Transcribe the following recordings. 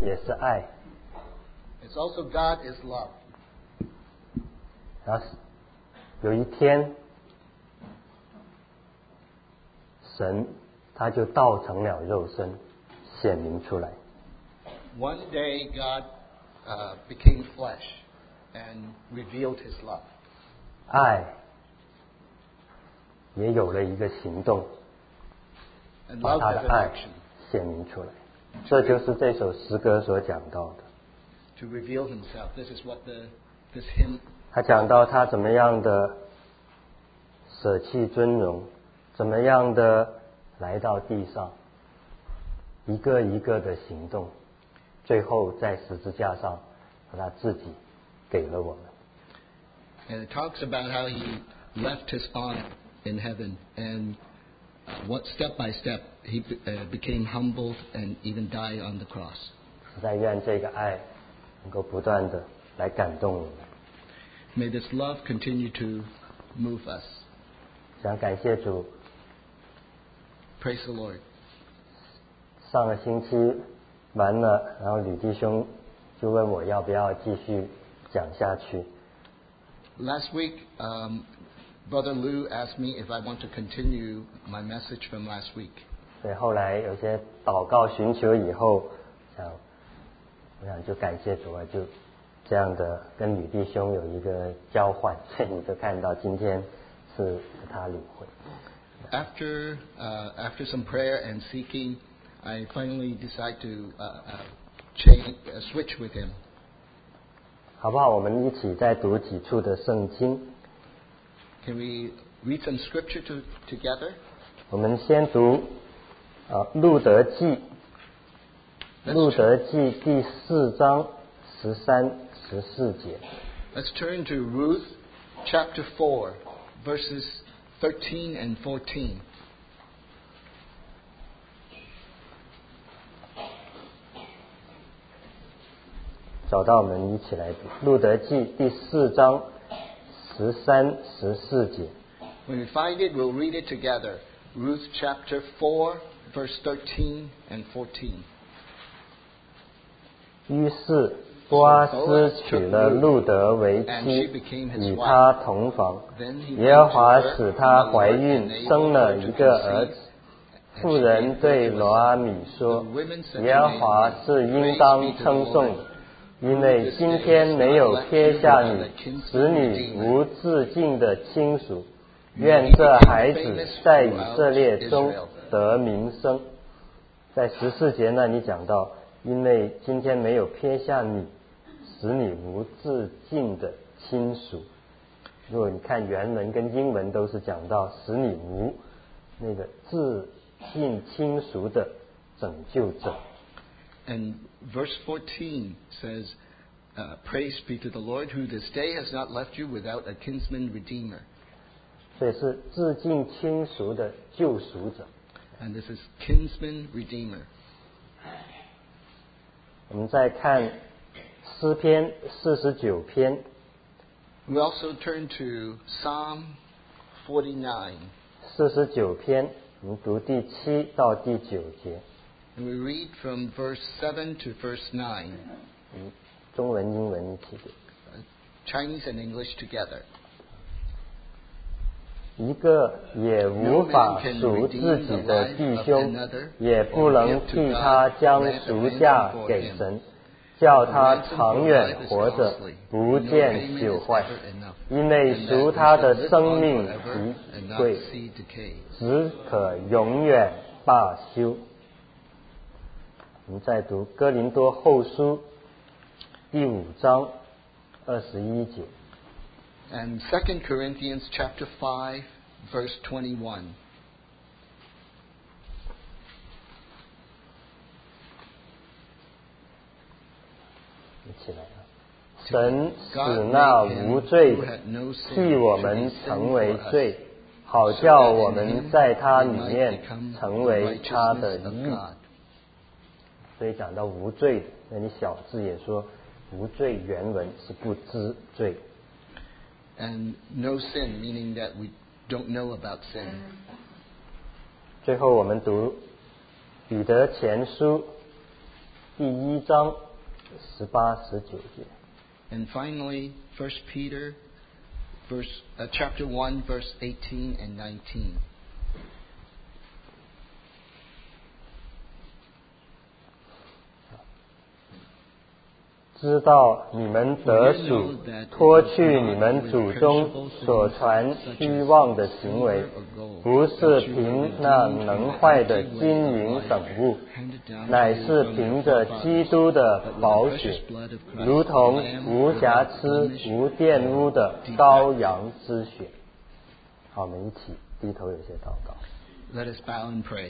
也是爱。 It's also God is love. 然后有一天，神他就道成了肉身，显明出来。 One day God became flesh and revealed His love. 爱也有了一个行动， And 把 love 他 has 的 an 爱 action 显明出来。这就是这首诗歌所讲到的。 to reveal Himself. This is what this hymn. 他讲到他怎么样的舍弃尊荣，怎么样的来到地上，一个一个的行动，最后在十字架上把他自己给了我们。 And it talks about how He left His honor in heaven and what step by step He became humbled and even died on the cross. 实在愿这个爱能够不断的来感动我们。 May this love continue to move us. 想感谢主， Praise the Lord. 上个星期完了，然后吕弟兄就问我要不要继续讲下去。 Last week, Brother Lou asked me if I want to continue my message from last week. 所以后来有些祷告寻求以后，我想就感谢主啊，就这样的跟吕弟兄有一个交换，所以你就看到今天是他领会。 After some prayer and seeking, I finally decide to switch with him. 好不好？我们一起再读几处的圣经。 Can we read some scripture together? 我们先读路德记，路德记第4章13、14节。 Let's turn to Ruth chapter 4, verses 13 and 14. 找到我们一起来读路德记第4章13、14节。 When we find it, we'll read it together. Ruth chapter 4, verse 13 and 14. 于是波阿斯娶了路德为妻，与他同房。耶和华使她怀孕，生了一个儿子。妇人对罗阿米说：“耶和华是应当称颂的，因为今天没有撇下你，使你无自尽的亲属。愿这孩子在以色列中得名声。”在14节那里讲到，因为今天没有撇下你，使你无自尽的亲属。如果你看原文跟英文都是讲到使你无那个自尽亲属的拯救者。 And verse 14 says, Praise be to the Lord, who this day has not left you without a kinsman redeemer. 所以是自尽亲属的救赎者。 And this is kinsman redeemer. 我们再看诗篇49篇。 We also turn to Psalm 49. 49篇，我们读第7到第9节。 And we read from verse 7 to verse 9. 中文、英文一起读。 Chinese and English together. 一个也无法赎自己的弟兄，也不能替他将赎价给神，叫他长远活着，不见朽坏，因为赎他的生命极贵，只可永远罢休。我们再读哥林多后书第5章21节。 And 2 Corinthians chapter 5, verse 21. 一起来啊！神使那无罪的替我们成为罪，好叫我们在他里面成为他的义。所以讲到无罪的，那你小字也说无罪，原文是不知罪。 And no sin, meaning that we don't know about sin. 最后我们读彼得前书第1章18、19节。 And finally, 1 Peter chapter 1, verse 18 and 19. 知道你们得赎，脱去你们祖宗所传虚妄的行为，不是凭那能坏的金银等物，乃是凭着基督的宝血，如同无瑕疵、无玷污的羔羊之血。好，我们一起低头有些祷告。 Let us bow and pray.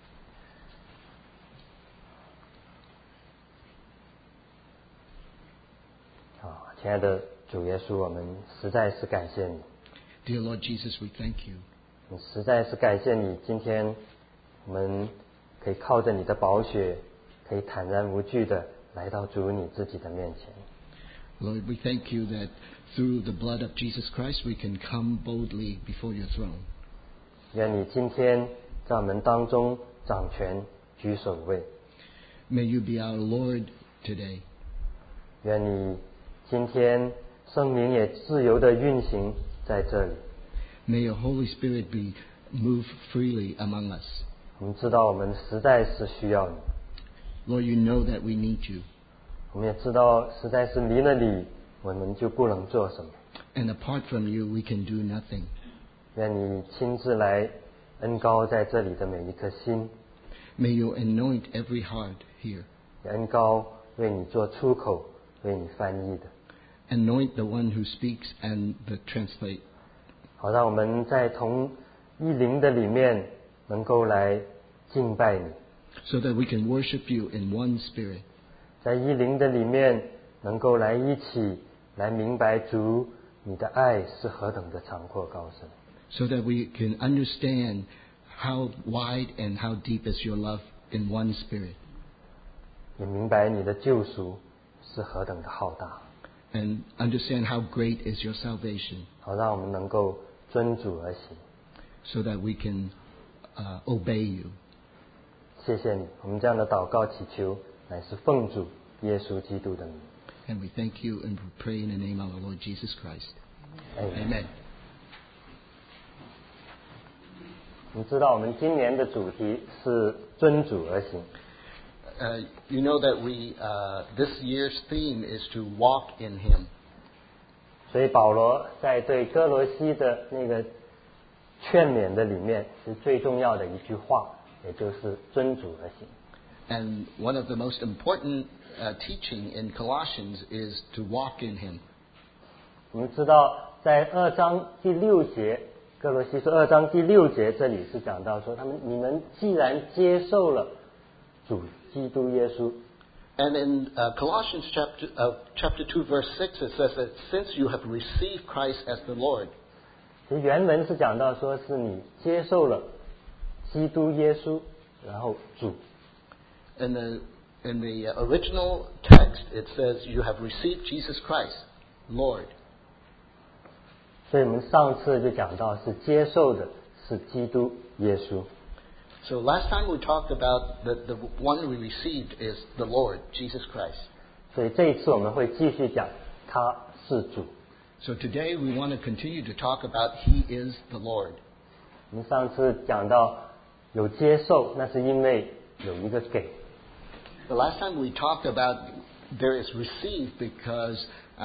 亲爱的主耶稣，我们实在是感谢你。 Dear Lord Jesus, we thank you. 我实在是感谢你，今天我们可以靠着你的宝血，可以坦然无惧的来到主你自己的面前。 Lord, we thank you that through the blood of Jesus Christ we can come boldly before your throne. 愿你今天在我们当中掌权居首位。 May you be our Lord today. 愿你今天圣灵也自由的运行在这里。 May your Holy Spirit be moved freely among us. 我们知道我们实在是需要你。 Lord, you know that we need you. 我们也知道实在是离了你，我们就不能做什么。 And apart from you, we can do nothing. 愿你亲自来恩膏在这里的每一颗心。 May you anoint every heart here. 恩膏为你做出口，为你翻译的。 Anoint the one who speaks and the translate. 好让我们在同一灵的里面能够来敬拜你。 So that we can worship you in one spirit. 在一灵的里面能够来一起来明白主你的爱是何等的长阔高深。 So that we can understand how wide and how deep is your love in one spirit. 也明白你的救赎是何等的浩大。 And understand how great is your salvation. 好让我们能够遵主而行。 So that we can obey you. 谢谢你，我们这样的祷告祈求乃是奉主耶稣基督的名。 And we thank you and we pray in the name of our Lord Jesus Christ. Amen. Amen. 你知道我们今年的主题是遵主而行。 You know that this year's theme is to walk in Him. 所以保罗在对哥罗西的那个劝勉的里面，是最重要的一句话，也就是遵主而行。 And one of the most important teaching in Colossians is to walk in Him. 我们知道在2章第6节，哥罗西书2章第6节，这里是讲到说，你们既然接受了主基督耶稣。 And in Colossians chapter 2 verse 6 it says that since you have received Christ as the Lord. 其实原文是讲到说是你接受了基督耶稣，然后主。 In the original text it says you have received Jesus Christ, Lord. 所以我们上次就讲到是接受的是基督耶稣。 So last time we talked about the one we received is the Lord, Jesus Christ. 所以这一次我们会继续讲他是主。 So today we want to continue to talk about He is the Lord. 我们上次讲到有接受，那是因为有一个给。 The last time we talked about there is received because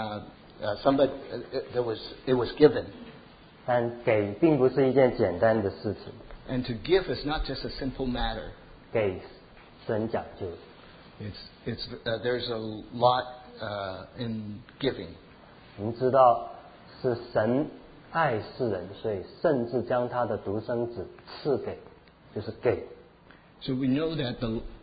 it was given. 但给并不是一件简单的事情。 And to give is not just a simple matter. 给是很讲究。 There's a lot in giving. 我们知道是神爱世人，所以甚至将他的独生子赐给，就是给。 So we know that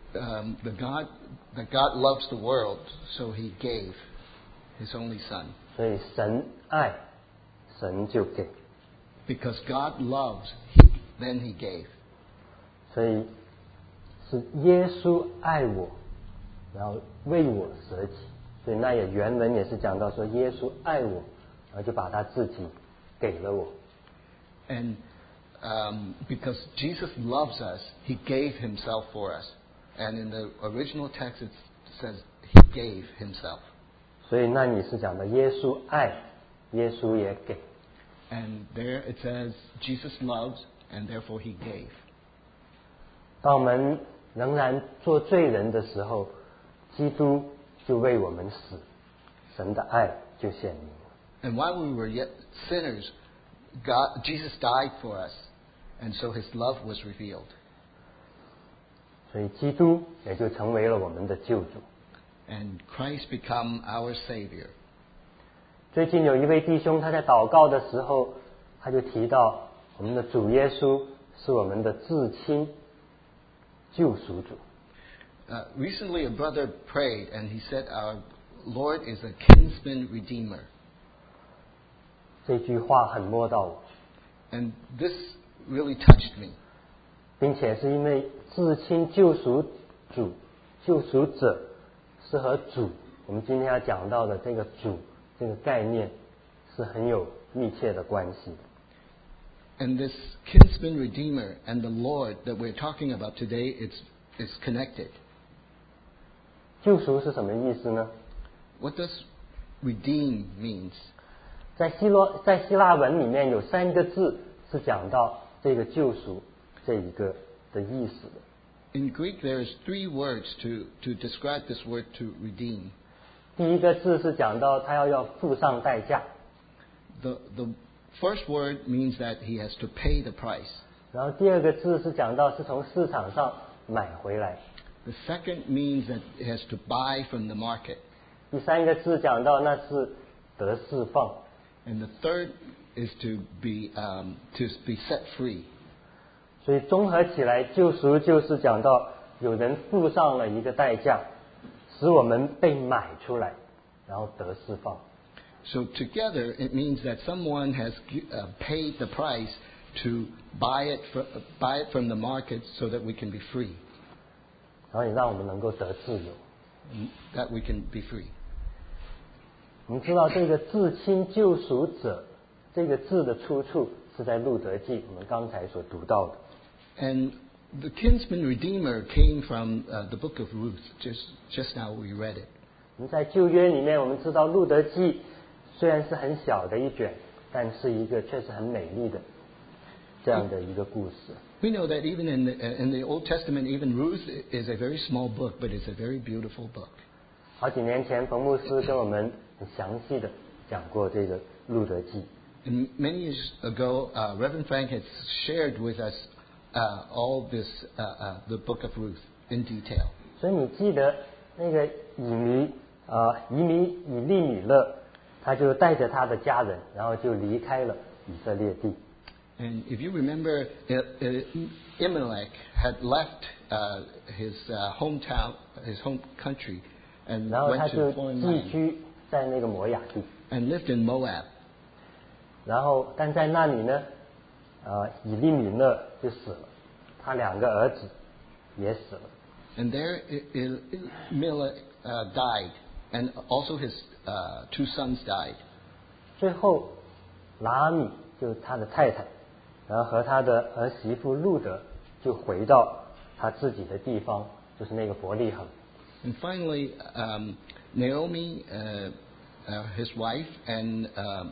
that God loves the world, so He gave His only Son. 所以神爱，神就给。 Because God loves, then He gave. 所以是耶稣爱我，然后为我舍己。所以那也原文也是讲到说，耶稣爱我，然后就把他自己给了我。 And because Jesus loves us, He gave Himself for us. And in the original text, it says he gave himself. 所以那里是讲的耶稣爱，耶稣也给。 And there it says Jesus loves, and therefore he gave. 当我们仍然做罪人的时候，基督就为我们死，神的爱就显明了。 And while we were yet sinners, Jesus died for us, and so his love was revealed. 所以基督也就成为了我们的救主。 And Christ become our Savior. 最近有一位弟兄，他在祷告的时候，他就提到我们的主耶稣是我们的至亲救赎主。 Recently, a brother prayed, and he said, "Our Lord is a kinsman redeemer." 这句话很摸到我， And this really touched me. 并且是因为至亲救赎主、救赎者是和主，我们今天要讲到的这个主这个概念是很有密切的关系的。 And this kinsman redeemer and the Lord that we're talking about today, it's connected. 救赎是什么意思呢？ What does redeem means? 在希腊文里面有3个字是讲到这个救赎这一个的意思的。 In Greek, there's 3 words to describe this word to redeem. 第一个字是讲到他要付上代价。 The first word means that he has to pay the price. 然后第二个字是讲到是从市场上买回来。 The second means that he has to buy from the market. 第3个字讲到那是得释放。 And the third is to be set free. 所以综合起来，救赎就是讲到有人付上了一个代价，使我们被买出来，然后得释放。 So together, it means that someone has paid the price to buy it from the market so that we can be free. 然后也让我们能够得自由。 That we can be free. 我们知道这个至亲救赎者这个字的出处是在路德记，我们刚才所读到的。 And the kinsman redeemer came from the book of Ruth. Just now we read it. 我们在旧约里面，我们知道路德记虽然是很小的一卷，但是一个确实很美丽的这样的一个故事。 We know that even in the Old Testament, even Ruth is a very small book, but it's a very beautiful book. 好几年前，冯牧师跟我们很详细的讲过这个路德记。 And many years ago, Reverend Frank has shared with us all this, the book of Ruth in detail. 所以你记得那个以利米勒，他就带着他的家人，然后就离开了以色列地。 And if you remember, Elimelech had left his hometown, his home country, and 然后他 went 就 to foreign 寄 land 居在那个摩亚地。 and lived in Moab. 然后但在那里呢，以利米勒就死了，他2个儿子也死了。 And there Elimelech died, and also his 2 sons died. 最后拿阿米就是他的太太，然后和他的儿媳妇路德就回到他自己的地方，就是那个伯利恒。 And finally, Naomi, his wife, and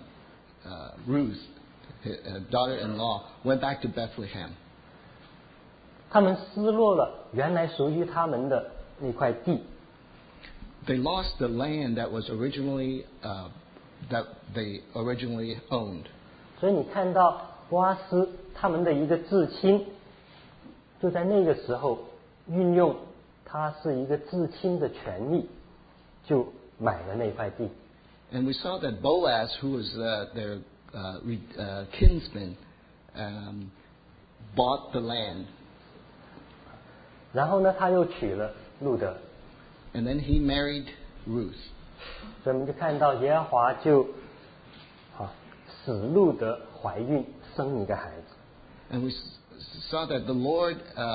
Ruth, his daughter-in-law, went back to Bethlehem. 他们失落了原来属于他们的那块地。 They lost the land that was originally that they originally owned. 所以你看到波阿斯他们的一个至亲，就在那个时候运用他是一个至亲的权利，就买了那块地。 And we saw that Boaz, who was their kinsman, bought the land. 然后呢，他又娶了路德。 And then he married Ruth. 所以我们就看到耶和华就使路德怀孕生一个孩子。 And we saw that the Lord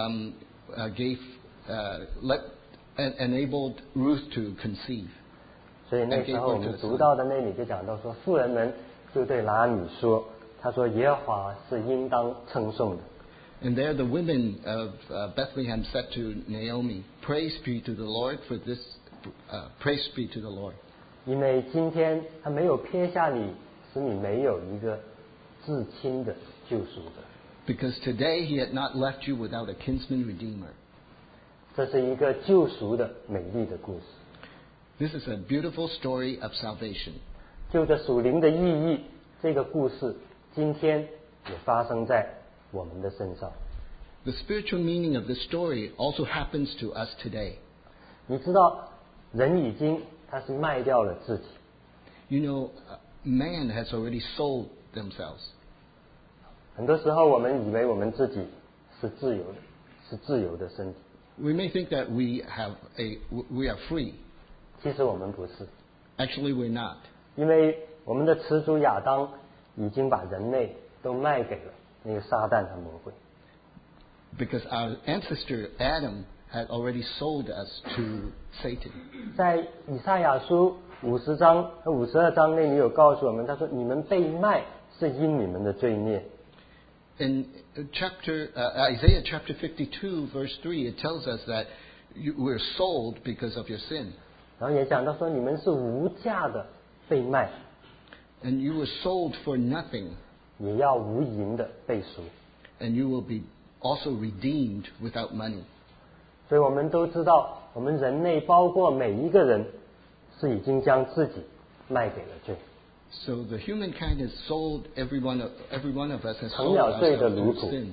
enabled Ruth to conceive. 所以那时候我们读到的那里就讲到说，妇人们就对拿阿米说，他说耶和华是应当称颂的。 And there the women of Bethlehem said to Naomi, "Praise be to the Lord, for this Praise be to the Lord. 因为今天他没有撇下你，使你没有一个至亲的救赎者。 Because today he had not left you without a kinsman redeemer. 这是一个救赎的美丽的故事。 This is a beautiful story of salvation. 就着属灵的意义，这个故事今天也发生在我们的身上。 The spiritual meaning of the story also happens to us today. 你知道，人已经他是卖掉了自己。 You know, man has already sold themselves. 很多时候，我们以为我们自己是自由的，是自由的身体。 We may think that we are free. 其实我们不是。 Actually, we're not. 因为我们的始祖亚当已经把人类都卖给了那个撒旦和魔鬼。 Because our ancestor Adam had already sold us to Satan. 在以赛亚书50章和52章内，你有告诉我们，他说：“你们被卖是因你们的罪孽。” In Isaiah chapter 52, verse 3, it tells us that we're sold because of your sin. 然后也讲到说，你们是无价的被卖， And you were sold for nothing, 也要无银的被赎。 and you will be also redeemed without money. 所以我们都知道，我们人类包括每一个人，是已经将自己卖给了罪。 So the humankind has sold every one of us has 成 sold 了罪的 ourselves 奴 to 仆， sin.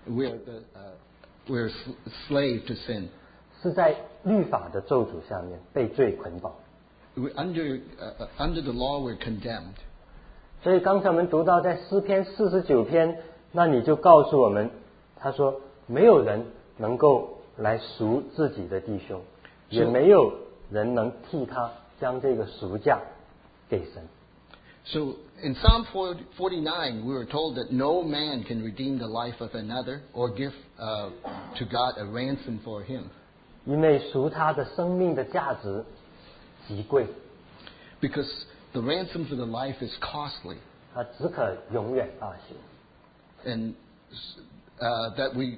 We're slave to sin. 是在律法的咒诅下面被罪捆绑。 We're under the law, we're condemned. 所以刚才我们读到在诗篇49篇，那你就告诉我们，他说没有人能够来赎自己的弟兄，也没有人能替他将这个赎价给神。 So in Psalm 49, we were told that no man can redeem the life of another or give to God a ransom for him. 因为赎他的生命的价值极贵， Because the ransom for the life is costly. 他只可永远罢休。 And that we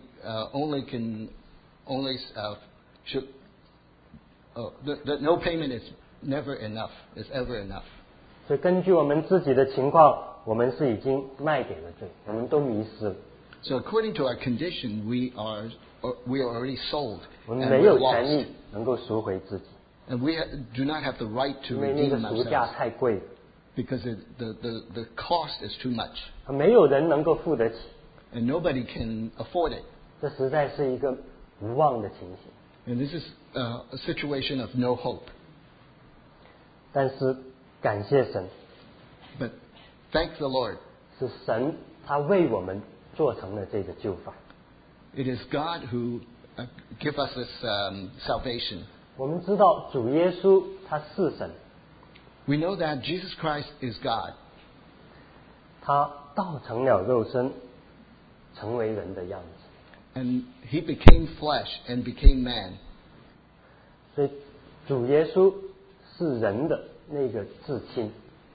that no payment is never enough, is ever enough. 所以根据我们自己的情况，我们是已经卖给了罪，我们都迷失了， So according to our condition, we are already sold 我们 and 没 we're 有权利 lost. 能够赎回自己， And we do not have the right to 因为那个 redeem 赎价 ourselves 太贵了， because the cost is too much. 没有人能够付得起， And nobody can afford it. 这实在是一个无望的情形。 And this is a situation of no hope. 但是感谢神， But thank the Lord. 是神他为我们做成了这个救法。 It is God who give us this salvation. 我们知道主耶稣他是神， We know that Jesus Christ is God. 他道成了肉身，成为人的样子。 And he became flesh and became man. 所以主耶稣是人的那个至亲，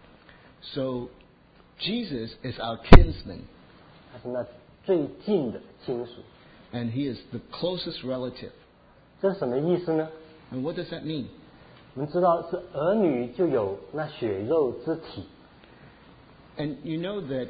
So Jesus is our kinsman. 他是那最近的亲属。 And he is the closest relative. 这是什么意思呢？ And what does that mean? 我们知道是儿女就有那血肉之体， And you know that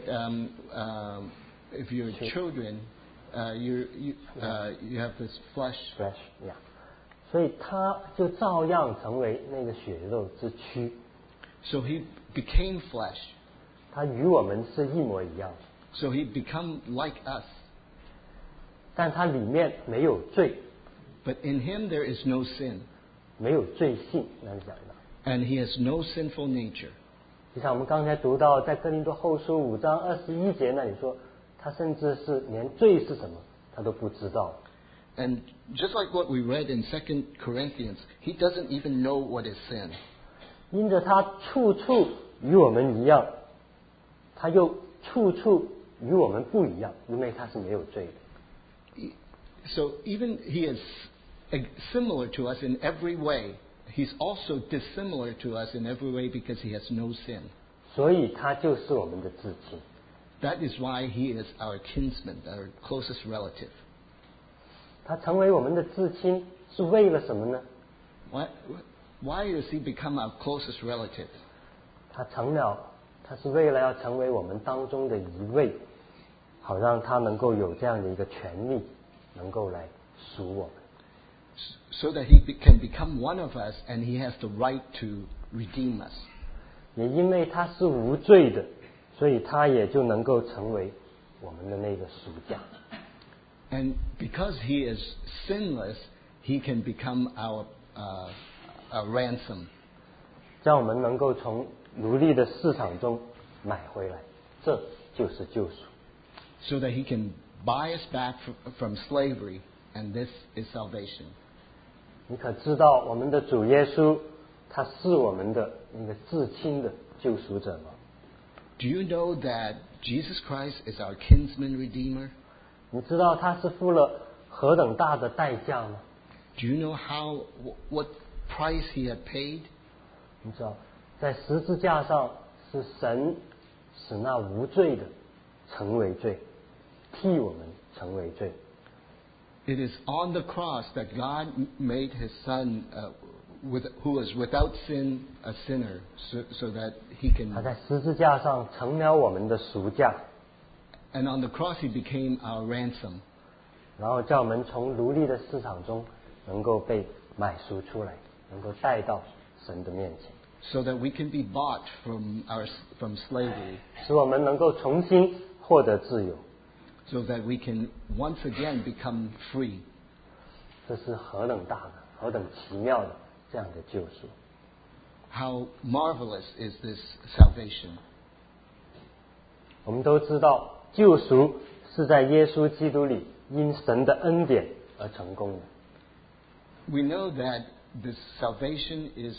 if you're children, you have this flesh. flesh 呀，所以他就照样成为那个血肉之躯， So he became flesh. 他与我们是一模一样的， So he become like us. 但他里面没有罪， But in him there is no sin. 没有罪性，那讲的。 And he has no sinful nature. 就像我们刚才读到在哥林多后书5章21节那里说，他甚至是连罪是什么他都不知道。 And just like what we read in 2 Corinthians, he doesn't even know what is sin. 因着他处处与我们一样，他又处处与我们不一样，因为他是没有罪的。 So even he is similar to us in every way, he's also dissimilar to us in every way because he has no sin. 所以他就是我们的至亲。 That is why he is our kinsman, our closest relative. 他成为我们的至亲是为了什么呢？ Why does he become our closest relative? 他是为了要成为我们当中的一位，好让他能够有这样的一个权利，能够来属我们。 So that he can become one of us, and he has the right to redeem us. 也因为他是无罪的，所以他也就能够成为我们的那个赎价。 And because he is sinless, he can become our ransom. 让我们能够从奴隶的市场中买回来，这就是救赎。 So that he can buy us back from slavery, and this is salvation. 你可知道我们的主耶稣，他是我们的那个至亲的救赎者吗？ Do you know that Jesus Christ is our kinsman redeemer? 你知道他是付了何等大的代价吗？ Do you know what price he had paid? 你知道，在十字架上是神使那无罪的成为罪，替我们成为罪。 It is on the cross that God made His Son, who was without sin, a sinner, so that He can. 他在十字架上成了我们的赎价。 And on the cross, He became our ransom. 然后叫我们从奴隶的市场中能够被买赎出来，能够带到神的面前。 So that we can be bought from slavery. 使我们能够重新获得自由。 So that we can once again become free. 这是何等大的、何等奇妙的这样的救赎！ How marvelous is this salvation? 我们都知道，救赎是在耶稣基督里因神的恩典而成功的。 We know that this salvation is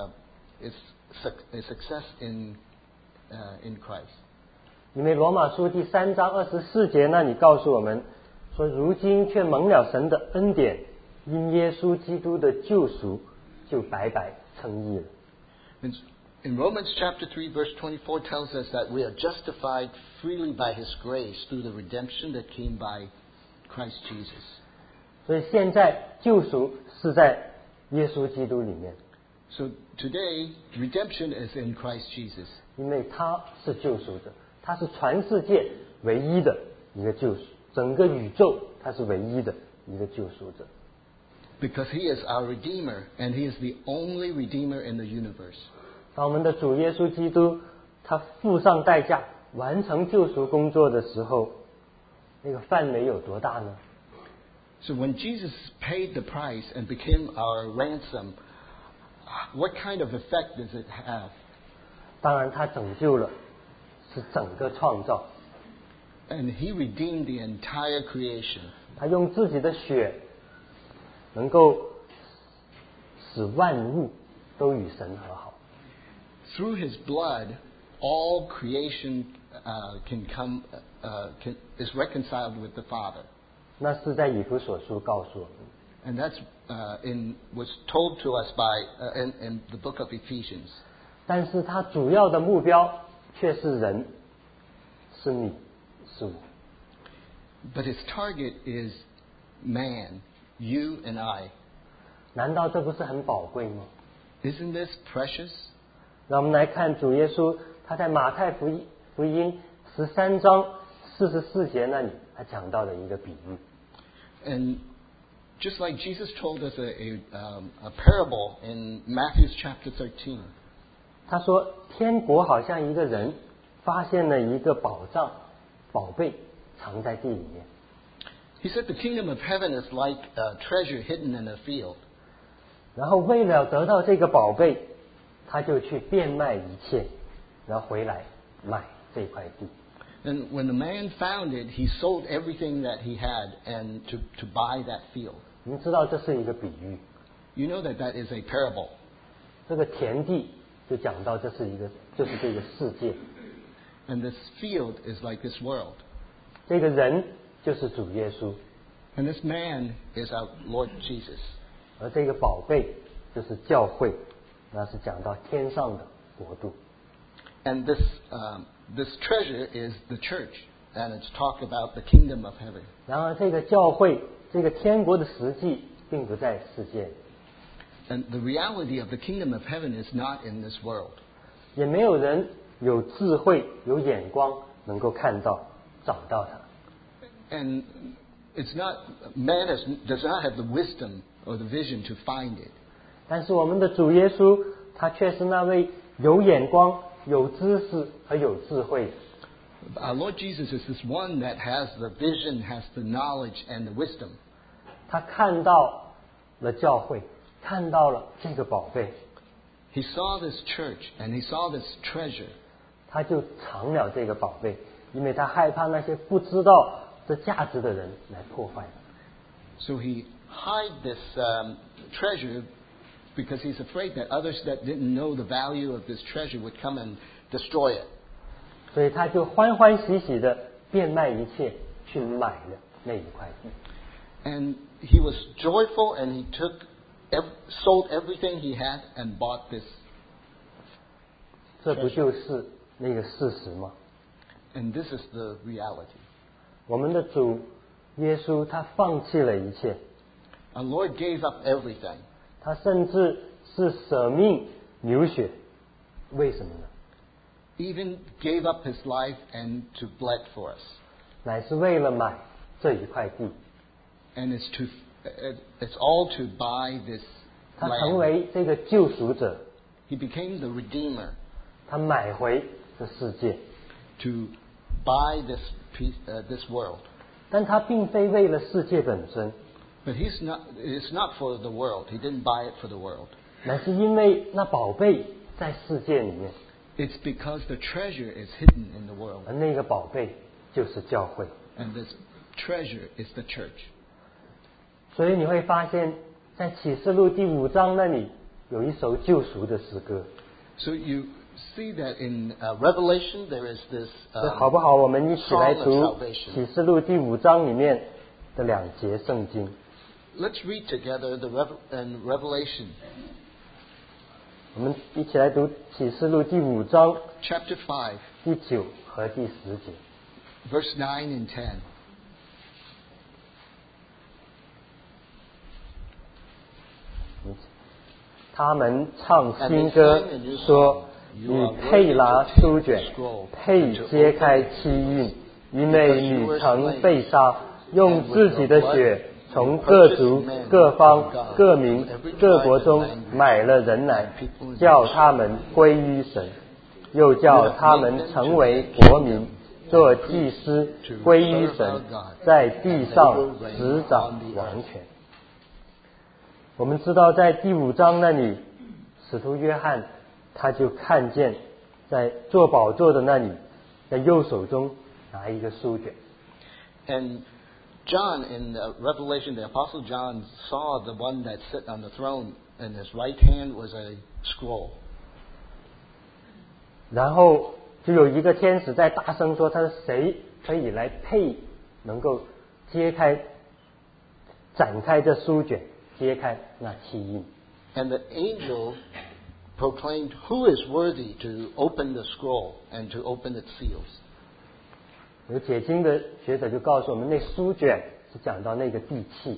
a success in Christ. 因为罗马书第3章24节那里告诉我们说，如今却蒙了神的恩典，因耶稣基督的救赎，就白白称义了。 In Romans chapter 3 verse 24 tells us that we are justified freely by His grace through the redemption that came by Christ Jesus. 所以现在救赎是在耶稣基督里面。 So today, redemption is in Christ Jesus. 因为他是救赎者，他是全世界唯一的一个救赎，整个宇宙他是唯一的一个救赎者。 Because He is our Redeemer, and He is the only Redeemer in the universe. 当我们的主耶稣基督他付上代价完成救赎工作的时候，那个范围有多大呢？ So when Jesus paid the price and became our ransom, what kind of effect does it have? 当然，他拯救了是整个创造， And He redeemed the entire creation. 他用自己的血能够使万物都与神和好。 Through His blood, all creation is reconciled with the Father. 那是在以弗所书告诉我们， And that's was told to us in the book of Ephesians. 但是他主要的目标却是人，是你，是我。 But His target is man, you and I. 难道这不是很宝贵吗？ Isn't this precious? 让我们来看主耶稣，他在马太福音13章44节那里，他讲到的一个比喻。 And just like Jesus told us a parable in Matthew chapter 13. 他说，天国好像一个人发现了一个宝贝藏在地里面。 He said the kingdom of heaven is like a treasure hidden in a field. 然后为了得到这个宝贝，他就去变卖一切，然后回来买这块地。 And when the man found it, he sold everything that he had and to buy that field. 你知道这是一个比喻， You know that is a parable. 这个田地就讲到就是这个世界， And this field is like this world. 这个人就是主耶稣， And this man is our Lord Jesus. 而这个宝贝就是教会，那是讲到天上的国度。 And this treasure is the church. And it's talk about the kingdom of heaven. 然而这个教会，这个天国的实际并不在世界里。 And the reality of the kingdom of heaven is not in this world. 也没有人有智慧、有眼光能够看到、找到它。 And it's not man does not have the wisdom or the vision to find it. 但是我们的主耶稣，他却是那位有眼光、有知识和有智慧的。 Our Lord Jesus is this one that has the vision, has the knowledge and the wisdom. 他看到了教会，看到了这个宝贝， He saw this church and he saw this treasure. 他就藏了这个宝贝，因为他害怕那些不知道这价值的人来破坏它。 So he hid this treasure because he's afraid that others that didn't know the value of this treasure would come and destroy it. 所以他就欢欢喜喜的变卖一切，去买了那一块地。 And he was joyful and he sold everything he had and bought this. 这不就是那个事实吗？ And this is the reality. 我们的主耶稣他放弃了一切， Our Lord gave up everything. 他甚至是舍命流血，为什么呢？ Even gave up his life and to bled for us. 乃是为了买这一块地， And it's all to buy this 他成 land. 为这个救赎者， He became the redeemer 他买回这世界， to buy this world. 但他并非为了世界本身， But it's not for the world. He didn't buy it for the world. 乃是因为那宝贝在世界里面， It's because the treasure is hidden in the world. 而那个宝贝就是教会。 And this treasure is the church. 所以你会发现在启示录第5章那里有一首救赎的诗歌。 So you see that in Revelation there is this 好不好？我们一起来 song of 读 salvation. 启示录第5章里面的2节圣经。 Let's read together in Revelation 我们一起来读启示录第5章 chapter 5, 第9和第10节。 verse 9 and 10. 他们唱新歌说：“你配拿书卷，配揭开七印，因为你曾被杀，用自己的血从各族、各方、各民、各国中买了人来，叫他们归于神，又叫他们成为国民，做祭司，归于神，在地上执掌王权。”我们知道在第5章那里，使徒约翰他就看见在坐宝座的那里，在右手中拿一个书卷。 And John in Revelation, the Apostle John saw the one that sat on the throne, and his right hand was a scroll. 然后就有一个天使在大声说：“他说谁可以来配能够揭开、展开这书卷，揭开那七印？” And the angel proclaimed, "Who is worthy to open the scroll and to open its seals?" 有解经的学者就告诉我们，那书卷是讲到那个地契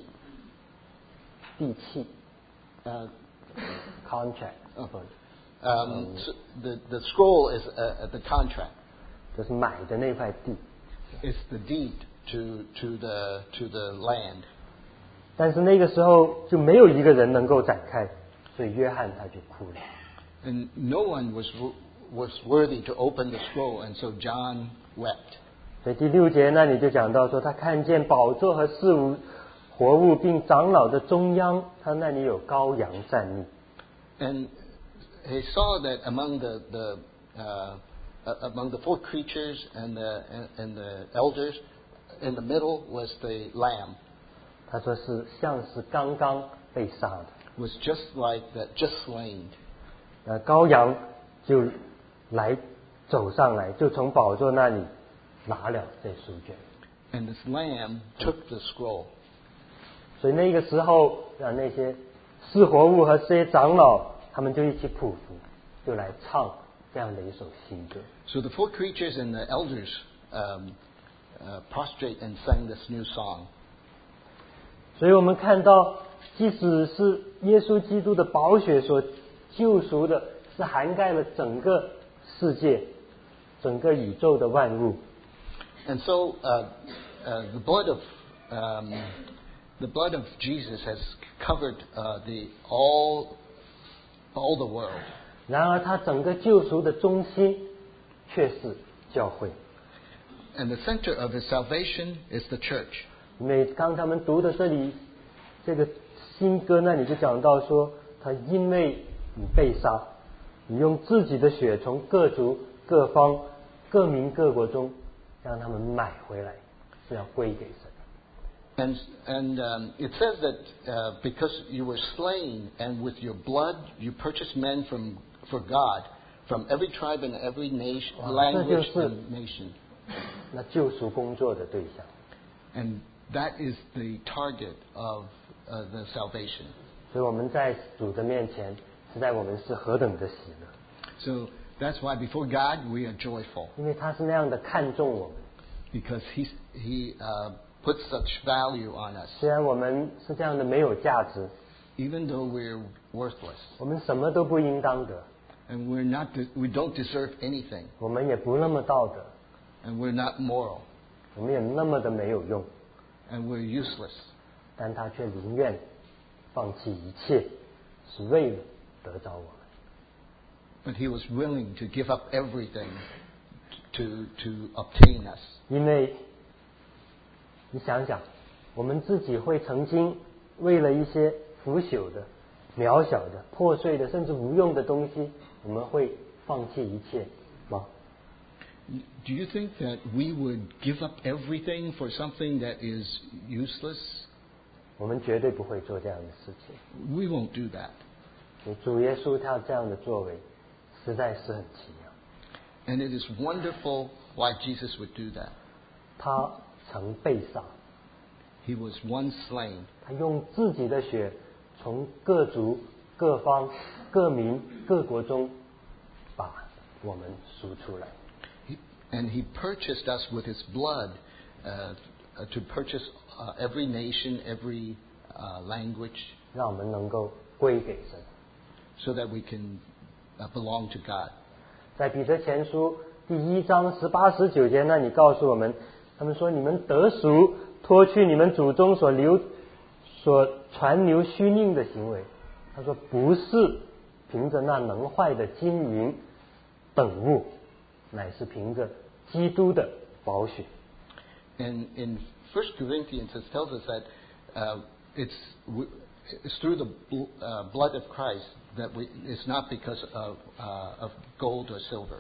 ，contract， So the scroll is the contract. 就是买的那块地。 It's the deed to the land. 但是那个时候就没有一个人能够展开，所以约翰他就哭了。 And no one was worthy to open the scroll, and so John wept. 所以第6节那里就讲到说，他看见宝座和四无活物并长老的中央，他那里有羔羊站立。 And he saw that among the four creatures and the elders, in the middle was the lamb. 他说是像是刚刚被杀的。 Was just like that, just slain. 羔羊就走上来，就从宝座那里拿了这书卷。 And this lamb took the scroll. 所以那个时候，让那些四活物和这些长老，他们就一起匍匐，就来唱这样的一首新歌。 So the four creatures and the elders prostrate and sang this new song. 所以我们看到即使是耶稣基督的宝血所救赎的，是涵盖了整个世界、整个宇宙的万物。 And so the blood of Jesus has covered all the world. 然而，他整个救赎的中心却是教会。 And the center of his salvation is the church. 因为刚才我们读的这里这个新歌那里就讲到说，他因为你被杀，你用自己的血从各族、各方、各民、各国中让他们买回来，是要归给神。 And it says that because you were slain, and with your blood you purchased men for God from every tribe and every nation, language and nation. 那救赎工作的对象。 And that is the target of the salvation. 所以我们在主的面前，实在我们是何等的喜乐。 So that's why before God we are joyful. 因为他是那样的看重我们。 Because He puts such value on us. 虽然我们是这样的没有价值。 Even though we're worthless. 我们什么都不应当得。 And we don't deserve anything. 我们也不那么道德。 And we're not moral. 我们也那么的没有用。 And we're useless. 但他却宁愿放弃一切，是为了得着我们。 But he was willing to give up everything to obtain us. 因为你想想，我们自己会曾经为了一些腐朽的、渺小的、破碎的，甚至无用的东西，我们会放弃一切吗？ Do you think that we would give up everything for something that is useless? 我们绝对不会做这样的事情。 We won't do that. 主耶稣他这样的作为，实在是很奇妙。 And it is wonderful why Jesus would do that. 他曾被杀。 He was once slain. 他用自己的血从各族、各方、各民、各国中把我们赎出来。 And he purchased us with his blood to purchase every nation, every language. 让我们能够归给神。 So that we can belong to God. 在彼得前书第1章18、19节那里告诉我们，他们说你们得赎，脱去你们祖宗所传流虚佞的行为。他说不是凭着那能坏的金银等物，乃是凭着基督的宝血。 And in 1 Corinthians it tells us that it's through the blood of Christ that it's not because of gold or silver.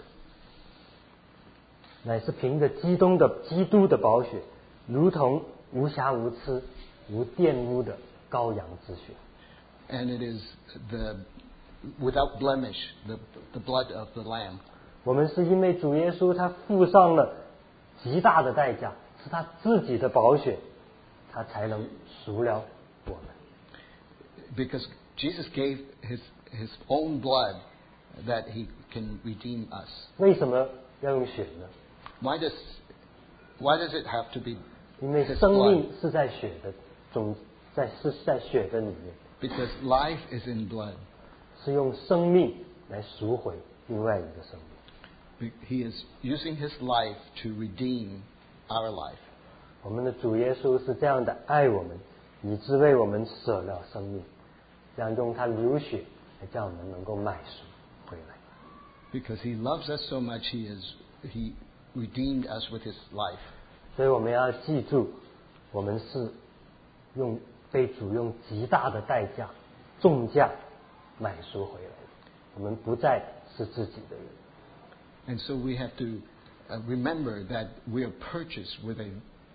乃是凭着基督的宝血，如同无瑕无疵、无玷污的羔羊之血。 And it is without blemish, the blood of the Lamb. 我们是因为主耶稣他付上了极大的代价，是他自己的宝血，他才能赎了我们。 Because Jesus gave his own blood that he can redeem us. 为什么要用血呢？ Why does it have to be? 因为生命是在血的中，是在血的里面。 Because life is in blood. 是用生命来赎回另外一个生命。 He is using his life to redeem our life. 我们的主耶稣是这样的爱我们，以致为我们舍了生命，这样用他流血来叫我们能够买赎回来。 Because he loves us so much, he redeemed us with his life. 所以我们要记住，我们是被主用极大的代价、重价买赎回来的，我们不再是自己的人。 And so we have to remember that we are purchased with a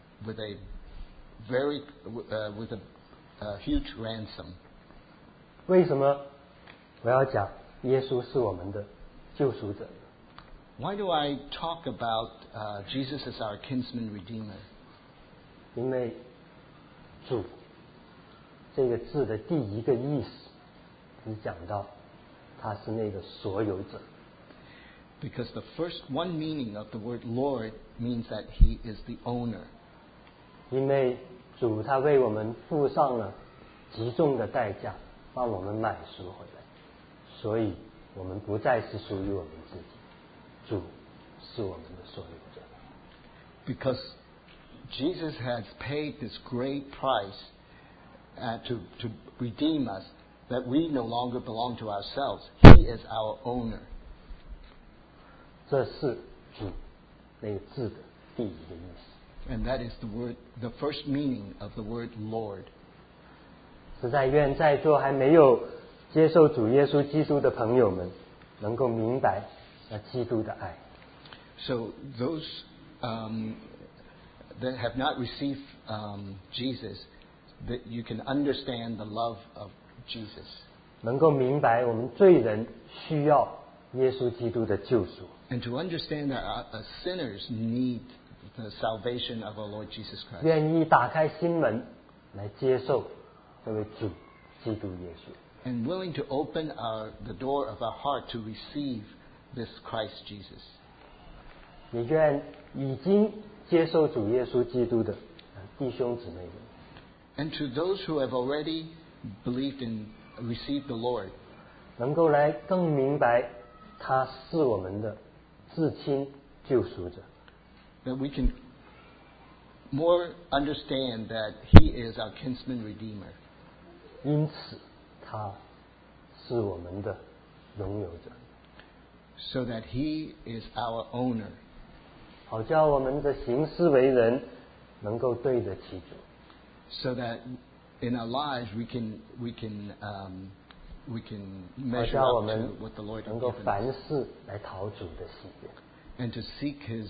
huge ransom. 为什么我要讲耶稣是我们的救赎者呢？ Why do I talk about Jesus as our kinsman redeemer? 因为主这个字的第一个意思，是讲到他是那个所有者。 Because the first one meaning of the word Lord means that he is the owner. 因为主他为我们付上了极重的代价帮我们买赎回来，所以我们不再是属于我们自己，主是我们的所有者。 Because Jesus has paid this great price to redeem us, that we no longer belong to ourselves. He is our owner. 这是主那个字的第一个意思。 And that is the first meaning of the word Lord. 实在愿在座还没有接受主耶稣基督的朋友们，能够明白那基督的爱。 So those that have not received Jesus, that you can understand the love of Jesus. 能够明白我们罪人需要耶稣基督的救赎。 And to understand that sinners need the salvation of our Lord Jesus Christ. 愿意打开心门来接受这位主基督耶稣。 And willing to open the door of our heart to receive this Christ Jesus. 也愿已经接受主耶稣基督的弟兄姊妹们。 And to those who have already believed and received the Lord, 能够来更明白他是我们的至亲救赎者。 that we can more understand that He is our kinsman redeemer. 因此，他是我们的拥有者。 So that He is our owner. 好叫我们的行事为人能够对得起主。 So that in our lives we can measure 好叫我 up 们 to what the Lord 能 has 够 given 凡 us, 事来讨主的喜悦。 and to seek His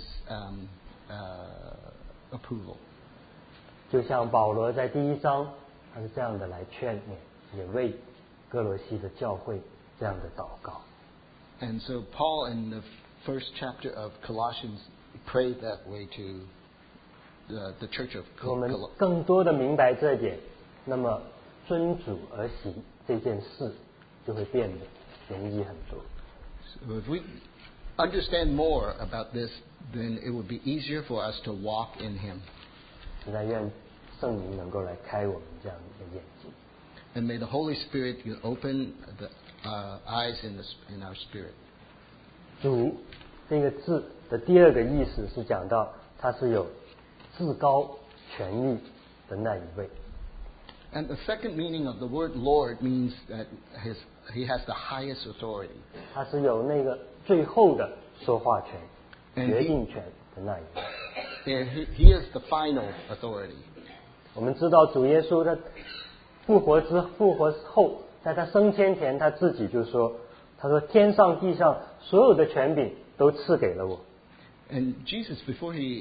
approval. 就像保罗在第一章，他是这样的来劝勉，也为哥罗西的教会这样的祷告。 And so Paul in the first chapter of Colossians prayed that way to the church of 我们 Colossians. 更多的明白这点，那么遵主而行这件事就会变得容易很多。 So if we understand more about this, then it would be easier for us to walk in Him. 实在愿圣灵能够来开我们这样的眼睛。 And may the Holy Spirit open the eyes in our spirit. 主这个字的第二个意思是讲到他是有至高权力的那一位。 And the second meaning of the word Lord means that He has the highest authority. 他是有那个最后的说话权、 And 决定权的那一位。 And He is the final authority. 我们知道主耶稣的复活后，在他升天前，他自己就说：“他说天上地上所有的权柄都赐给了我。” And Jesus, before He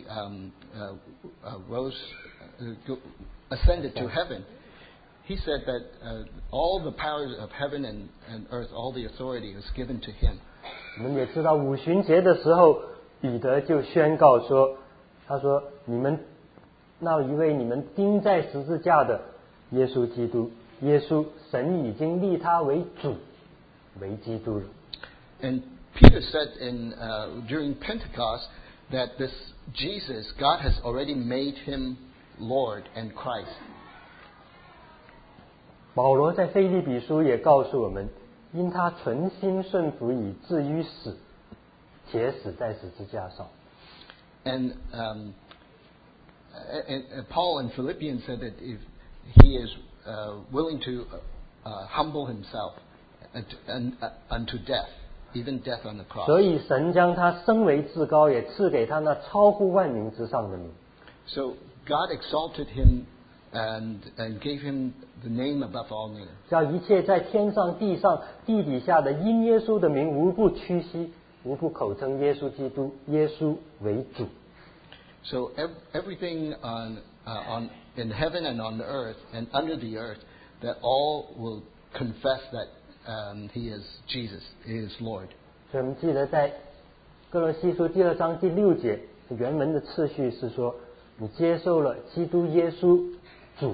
ascended to heaven, He said that all the powers of heaven and earth, all the authority was given to Him. 我们也知道五旬节的时候，彼得就宣告说：“他说你们那一位你们钉在十字架的耶稣基督，耶稣神已经立他为主，为基督了。” And Peter said during Pentecost that this Jesus, God has already made Him Lord and Christ. 保罗在腓立比书也告诉我们，因他存心顺服以至于死，且死在十字架上。 And Paul in Philippians said that if he is willing to humble himself unto death, even death on the cross. 所以神将他升为至高，也赐给他那超乎万名之上的名。 So God exalted him and gave him the name above all names. 叫一切在天上、地上、地底下的，因耶稣的名，无不屈膝，无不口称耶稣基督，耶稣为主。 So everything in heaven and on the earth and under the earth, that all will confess that He is Jesus, He is Lord. 所以我们记得在哥罗西书第2章第6节，原文的次序是说：你接受了基督耶稣主。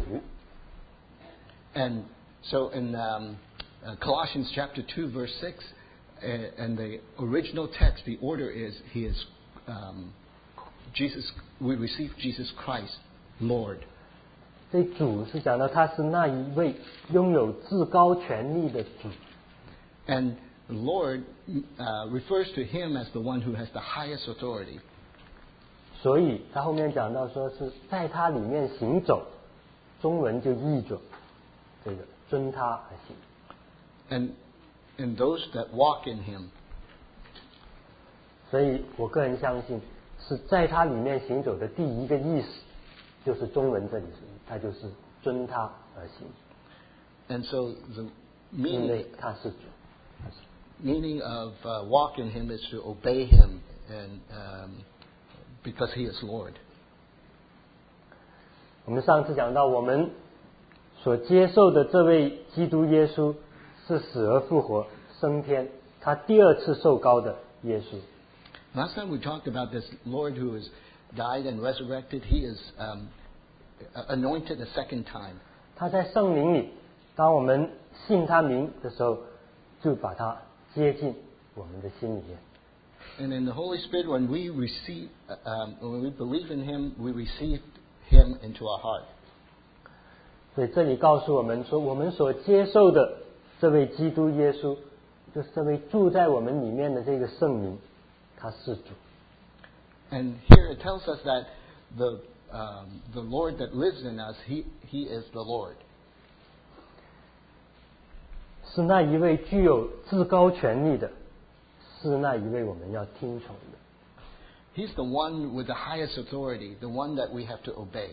And so in Colossians chapter 2 verse 6, and the original text, the order is He is Jesus. We receive Jesus Christ, Lord. 这主是讲到他是那一位拥有至高权力的主。 And the Lord refers to him as the one who has the highest authority. 所以他后面讲到说是在他里面行走，中文就译作这个遵他而行。 And those that walk in him. 所以我个人相信是在他里面行走的第一个意思，就是中文这里是他就是遵他而行。 And so the 因为他是主。 meaning of walk in him is to obey him, and because he is Lord. 我们上次讲到，我们所接受的这位基督耶稣是死而复活升天，他第二次受膏的耶稣。 Last time we talked about this Lord who has died and resurrected. He is anointed a second time. 他在圣灵里，当我们信他名的时候，就把他接进我们的心里面。 And in the Holy Spirit, when we believe in Him, we receive Him into our heart. 所以这里告诉我们说，我们所接受的这位基督耶稣，就是这位住在我们里面的这个圣灵，他是主。 And here it tells us that the Lord that lives in us, He is the Lord. 是那一位具有至高权力的，是那一位我们要听从的。 He's the one with the highest authority, the one that we have to obey.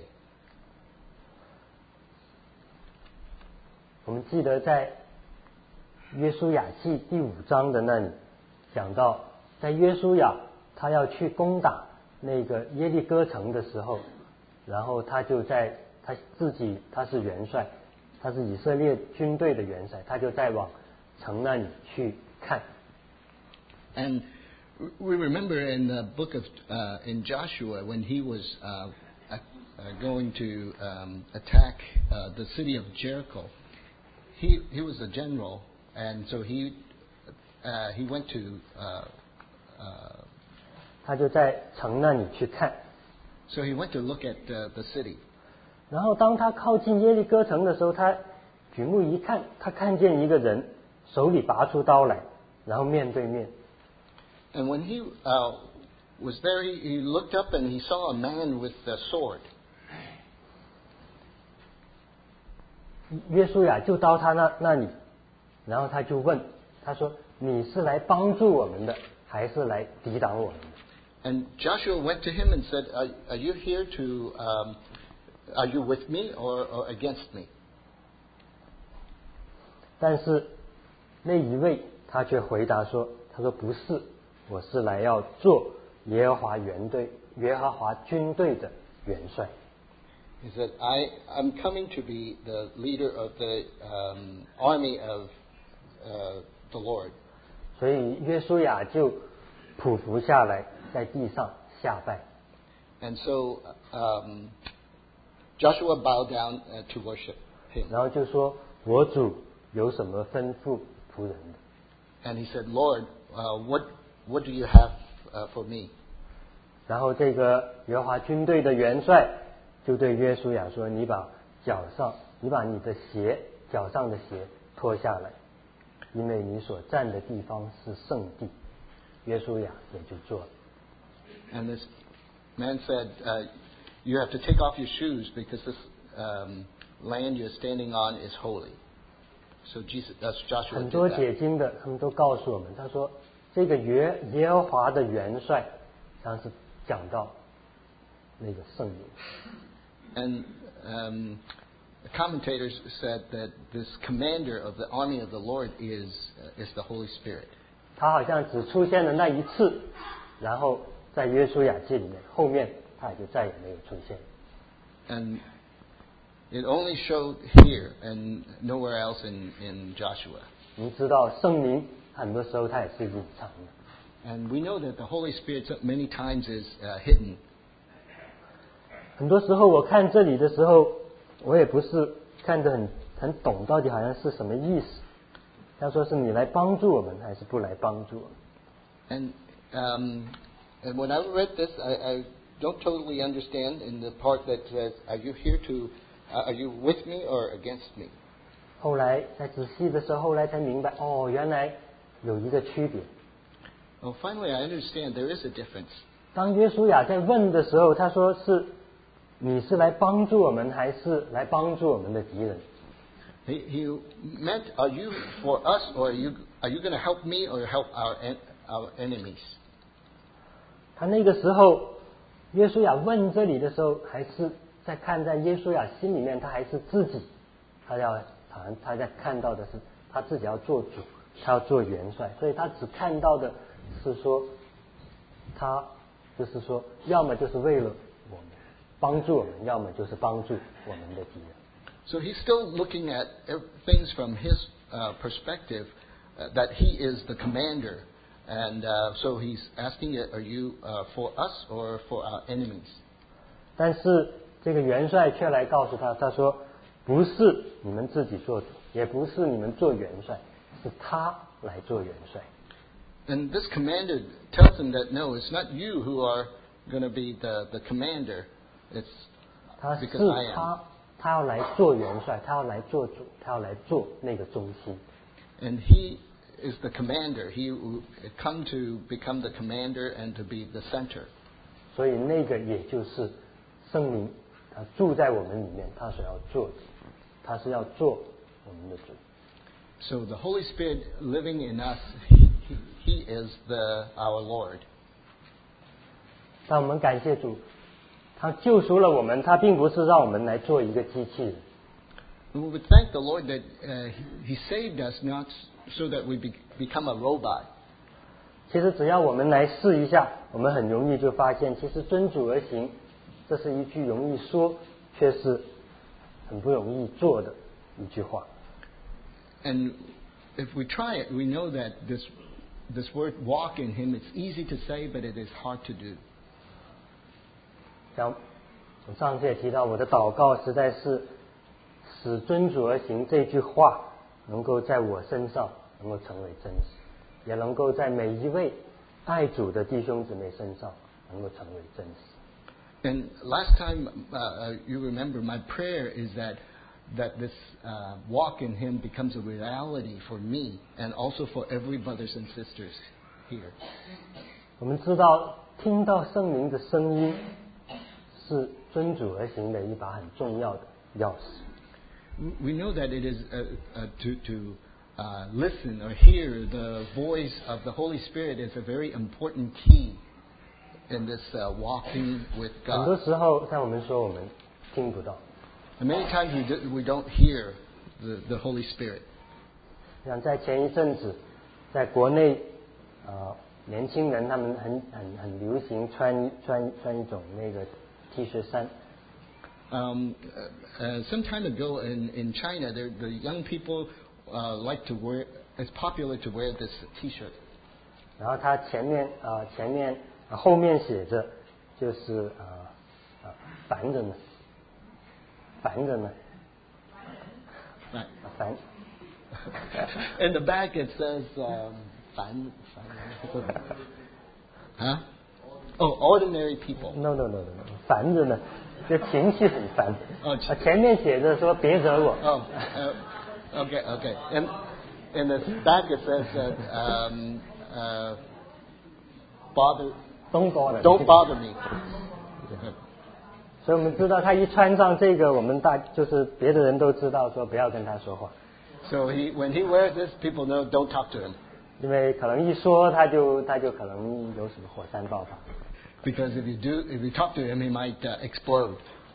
我们记得在约书亚记第5章的那里讲到，在约书亚他要去攻打那个耶利哥城的时候，然后他就在他是元帅，他是以色列军队的元帅，他就在往城那里去看。 And we remember in the book of in Joshua when he was going to attack the city of Jericho. He was a general, and so he went to. 他就在城那里去看。 So he went to look at the city. 然后当他靠近耶利哥城的时候，他举目一看，他看见一个人手里拔出刀来，然后面对面。 And when he was there, he looked up and he saw a man with a sword. 约书亚就到他那里，然后他就问，他说：“你是来帮助我们的，还是来抵挡我们的？” And Joshua went to him and said, "Are you here to? Are you with me or against me?" 但是那一位他却回答说：“他说不是，我是来要做耶和华军队的元帅。” He said, "I'm coming to be the leader of the army of the Lord." 所以约书亚就匍匐下来，在地上下拜。 And so Joshua bowed down to worship him. 然后就说：“我主有什么吩咐仆人的？” And he said, "Lord, what do you have for me?" 然后这个耶和华军队的元帅就对约书亚说：“你把你的脚上的鞋脱下来，因为你所站的地方是圣地。”约书亚也就做了。 And this man said, "You have to take off your shoes because this land you're standing on is holy." So Joshua 很 did 多 that. 解经的他们都告诉我们，他说这个耶和华的元帅，当时讲到那个圣灵。 And commentators said that this commander of the army of the Lord is the Holy Spirit. 他好像只出现了那一次，然后在约书亚记里面，后面他也就再也没有出现。 And it only showed here and nowhere else in Joshua. 我们知道圣灵很多时候它也是隐藏的。 And we know that the Holy Spirit many times is hidden. 很多时候我看这里的时候，我也不是看得很懂，到底好像是什么意思。他说是你来帮助我们，还是不来帮助我们？ And when I read this, I don't totally understand in the part that says, "Are you here to Are you with me or against me? 后来在仔细的时候，后来才明白，哦，原来有一个区别。 Well, finally, I understand there is a difference. 当约书亚在问的时候，他说是你是来帮助我们，还是来帮助我们的敌人？ He meant, are you for us, or are you going to help me or help our enemies? 他那个时候，约书亚问这里的时候，还是在看在约书亚心里面，他还是自己，他在看到的是他自己要做主，他要做元帅，所以他只看到的是说，他就是说，要么就是为了我们帮助我们，要么就是帮助我们的敌人。 So he's still looking at things from his perspective, that he is the commander. And so he's asking, are you for us or for our enemies? 但是这个元帅却来告诉他，他说不是你们自己做主，也不是你们做元帅，是他来做元帅。 And this commander tells him that no, it's not you who are going to be the commander. It's 他是 because I am. 他要来做元帅，他要来做主，他要来做那个中心。 And he is the commander. He will come to become the commander and to be the center. 所以那个也就是圣灵，他住在我们里面，他所要做的，他是要做我们的主。 So the Holy Spirit living in us, He is our Lord. 但我们感谢主，他救赎了我们，他并不是让我们来做一个机器人。 We would thank the Lord that He saved us not so that we become a robot. 其实只要我们来试一下，我们很容易就发现，其实遵主而行，这是一句容易说，却是很不容易做的一句话。 And if we try it, we know that this word walk in Him, it's easy to say, but it is hard to do. 像我上次也提到，我的祷告实在是使遵主而行这句话能够在我身上能够成为真实，也能够在每一位爱主的弟兄姊妹身上能够成为真实。 And last time, you remember, my prayer is that this walk in Him becomes a reality for me and also for every brothers and sisters here. 我们知道，听到圣灵的声音是遵主而行的一把很重要的钥匙。 We know that it is to listen or hear the voice of the Holy Spirit is a very important key in this walking with 很多 God. 时候，在我们说我们听不到， And many times we don't hear the Holy Spirit. 像在前一阵子，在国内，年轻人他们很流行穿一种那个 T 恤衫。 Some time ago in China, the young people like to wear. It's popular to wear this T-shirt. 然后它后面写着就是烦着呢，烦着呢， Right. 烦。 In the back it says, huh? Oh, ordinary people. No， 烦着呢，就情绪很烦。前面写着说别惹我。 Oh, okay. And in the back it says that Don't bother. Don't bother me. 所以我们知道他一穿上这个，我们就是别的人都知道说不要跟他说话。 So when he wears this, people know don't talk to him. 因为可能一说他就可能有什么火山爆发。 Because if you talk to him, he might explode.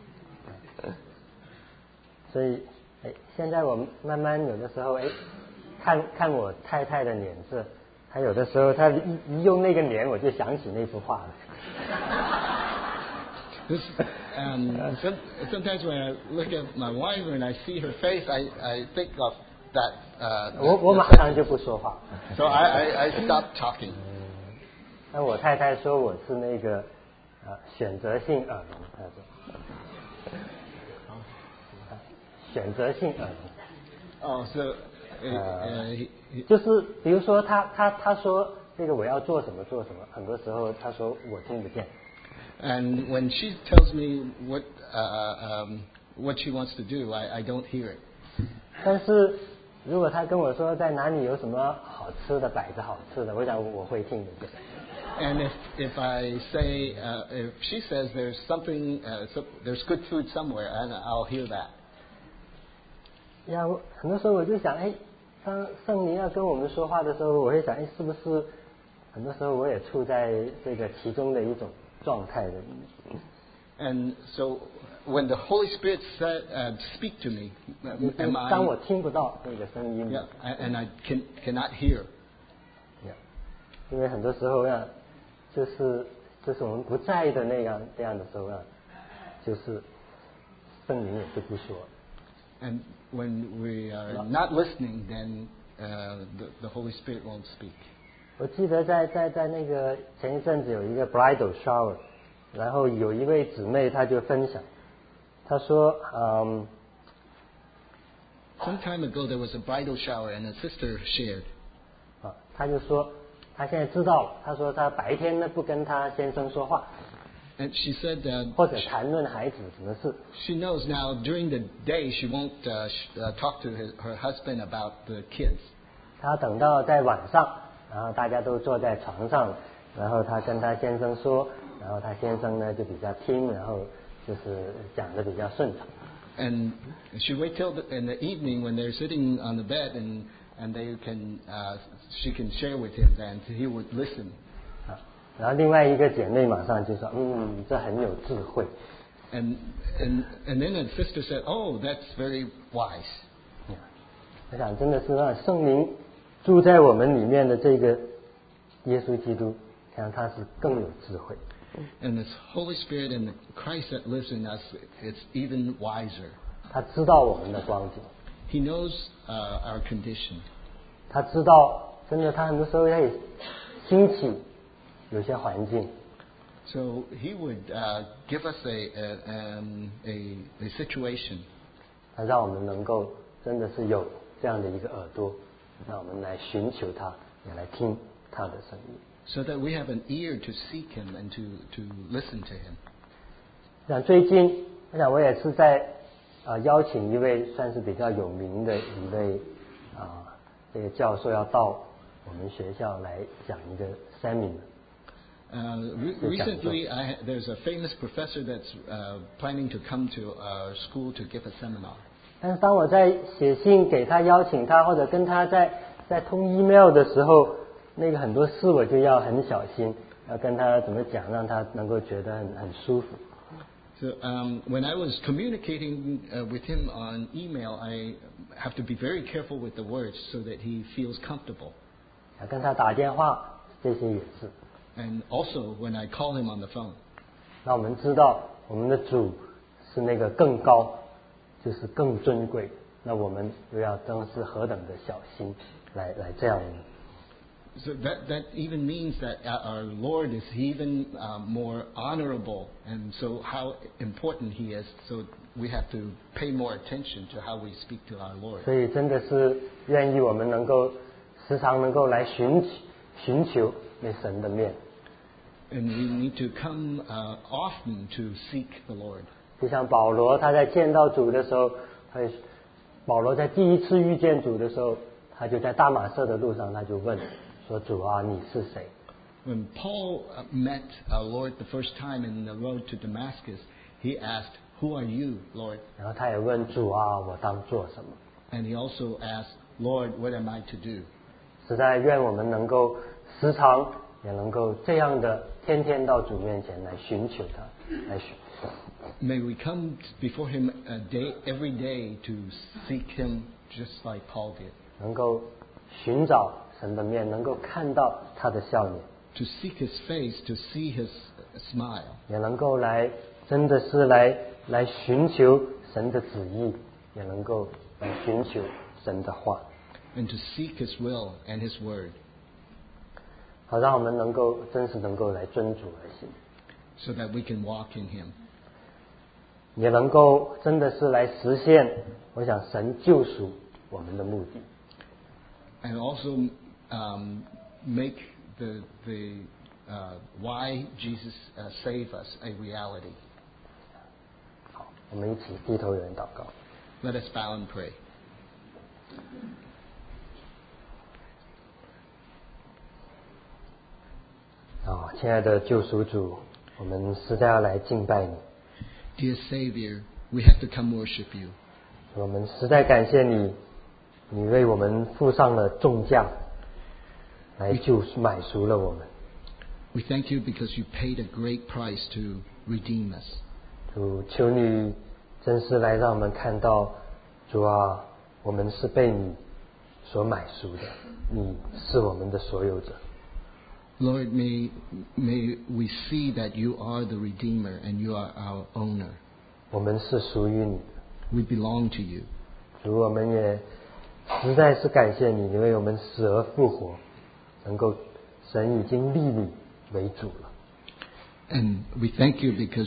所以，现在我们慢慢有的时候，看我太太的脸色，她有的时候她一用那个脸，我就想起那幅画了。 Sometimes when I look at my wife and I see her face, I think of that. 我马上就不说话。 So I stop talking. 那我太太说我是那个选择性耳聋，她说。选择性耳聋。 Oh, so 就是比如说他说这个我要做什么，很多时候他说我听不见。 And when she tells me what she wants to do, I don't hear it. 但是如果他跟我说在哪里有什么好吃的，摆着好吃的，我想我会听得见。 And if I say, if she says there's something, there's good food somewhere, and I'll hear that. 呀，很多时候我就想，当圣灵要跟我们说话的时候，我会想，是不是很多时候我也处在这个其中的一种状态的里面。 And so when the Holy Spirit speak to me, am I? 当我听不到那个声音 Yeah, and I cannot hear. Yeah, 因为很多时候呀，就是我们不在的这样的时候啊，就是圣灵也就不说。 And when we are not listening, then the Holy Spirit won't speak. 我记得在那个前一阵子有一个 bridal shower， 然后有一位姊妹她就分享，她说 Some time ago there was a bridal shower and a sister shared. 她就说她现在知道了，她说她白天呢不跟她先生说话。 And she said, 或者谈论孩子什么事。 She knows now during the day she won't talk to her husband about the kids. 她等到在晚上，然后大家都坐在床上，然后她跟她先生说，然后她先生呢就比较听，然后就是讲得比较顺畅。 And she wait till in the evening when they're sitting on the bed and they can she can share with him, and he would listen. 然后另外一个姐妹马上就说，这很有智慧。 And then the sister said, "Oh, that's very wise." 我想真的是让圣灵住在我们里面的这个耶稣基督，看他是更有智慧。 And this Holy Spirit and the Christ that lives in us, it's even wiser. 他知道我们的光景。 He knows our condition. 他知道，真的，他很多时候也兴起有些环境。 So he would give us a situation. 他让我们能够真的是有这样的一个耳朵，让我们来寻求他，也来听他的声音。 So that we have an ear to seek him and to listen to him. 像最近，我也是在邀请一位算是比较有名的一位这个教授要到我们学校来讲一个 seminar。 Recently, there's a famous professor that's planning to come to our school to give a seminar. 但是当我在写信给他邀请他，或者跟他在通 email 的时候，那个很多事我就要很小心，要跟他怎么讲，让他能够觉得很舒服。 So when I was communicating with him on email, I have to be very careful with the words so that he feels comfortable. 跟他打电话，这些也是。 And also when I call him on the phone. 让我们知道我们的主是那个更高，就是更尊贵。那我们又要真是何等的小心来这样。 So that even means that our Lord is even more honorable, and so how important He is. So we have to pay more attention to how we speak to our Lord. 所以真的是愿意我们能够时常能够来寻求那神的面。 And we need to come often to seek the Lord. 就像保罗他在见到主的时候，保罗在第一次遇见主的时候，他就在大马色的路上，他就问说：“主啊，你是谁？” When Paul met our Lord the first time in the road to Damascus, he asked, "Who are you, Lord?" 然后他也问主啊，我当做什么？ And he also asked, "Lord, what am I to do?" 实在愿我们能够时常也能够这样的天天到主面前来寻求他，来寻。 May we come before Him every day to seek Him just like Paul did. 能够寻找神的面，能够看到他的笑脸。 To seek His face, to see His smile. 也能够来真的是来寻求神的旨意，也能够来寻求神的话。 And to seek His will and His word. 好让我们能够真是能够来遵主而行。 So that we can walk in Him. 也能够真的是来实现，我想神救赎我们的目的。 And also make the why Jesus saved us a reality. 好， 我们一起低头有人祷告。 Let us bow and pray. 亲爱的救赎主，我们实在要来敬拜你。 Dear Savior, we have to come worship you. 我们实在感谢你，你为我们付上了重价，来买赎了我们。 We thank you because you paid a great price to redeem us. 主，求你真是来让我们看到，主啊，我们是被你所买赎的，你是我们的所有者。 Lord, may we see that you are the Redeemer and you are our owner. 我们是属于你的。 We belong to you. 主，我们也实在是感谢你，你为我们死而复活，神已经立你为主了。 And we thank you because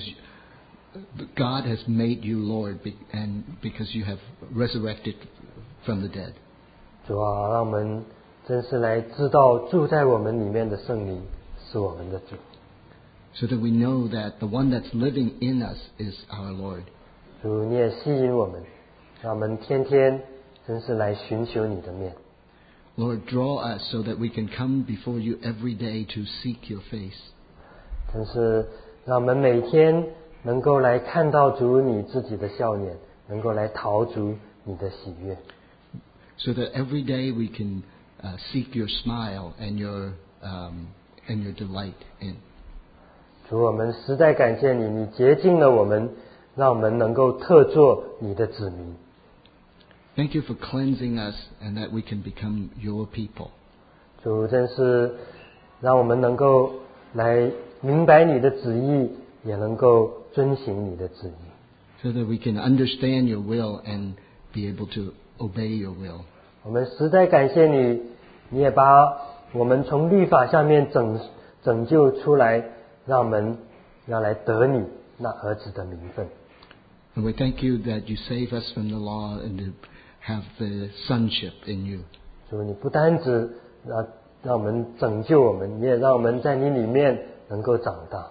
God has made you Lord and because you have resurrected from the dead. 主啊，让我们真是来知道住在我们里面的圣灵是我们的主。 So that we know that the one that's living in us is our Lord. 主，你也吸引我们，让我们天天真是来寻求你的面。 Lord, draw us so that we can come before you every day to seek your face. 真是让我们每天能够来看到主你自己的笑脸，能够来讨主你的喜悦。 So that every day we can seek your smile and your delight in. 主，我们实在感谢你，你洁净了我们，让我们能够特作你的子民。 Thank you for cleansing us and that we can become your people. 主，真是让我们能够来明白你的旨意，也能够遵行你的旨意。 So that we can understand your will and be able to obey your will. 我们实在感谢你，你也把我们从律法下面拯救出来，让我们要来得你那儿子的名分。 And we thank you that you save us from the law and to have the sonship in you. 主，你不单只让我们拯救我们，你也让我们在你里面能够长大。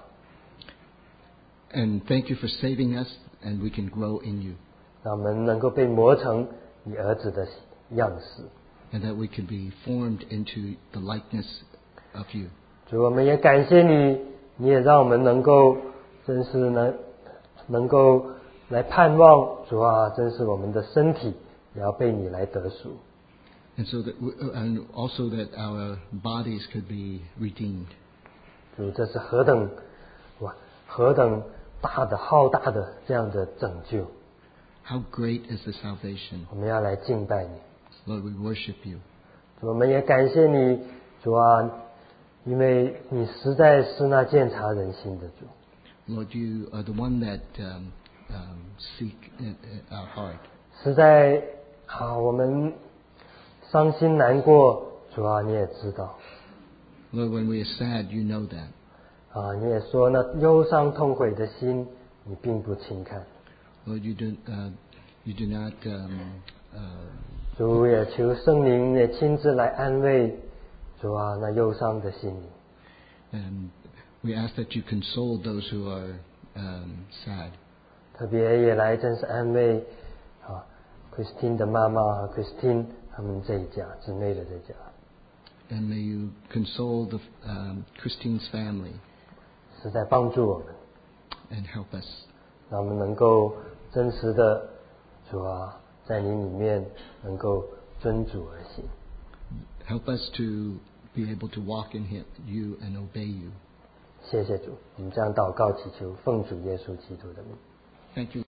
And thank you for saving us and we can grow in you. 让我们能够被磨成你儿子的样式。 And that we can be formed into the likeness of you. 主，我们也感谢你，你也让我们能够真是能够来盼望，主啊，真是我们的身体也要被你来得赎。 And so that and also that our bodies could be redeemed. 主，这是何等大的浩大的这样的拯救。 How great is the salvation. 我们要来敬拜你。 Lord, we worship you. 主，我们也感谢你，主啊，因为你实在是那鉴察人心的主。 Lord, you are the one that seek our heart. 实在我们伤心难过，主啊，你也知道。 Lord, when we are sad, you know that. 你也说那忧伤痛悔的心，你并不轻看。 Lord, you do not. 主也求圣灵也亲自来安慰主啊那忧伤的心灵。 And we ask that you console those who are sad. 特别也来真是安慰Christine 的妈妈和 Christine 他们这一家姊妹的这家。 And may you console the Christine's family. 是在帮助我们 and help us. 让我们能够真实的主啊在你里面能够遵主而行。 Help us to be able to walk in you and obey you. 谢谢主，我们这样祷告祈求，奉主耶稣基督的名。 Thank you.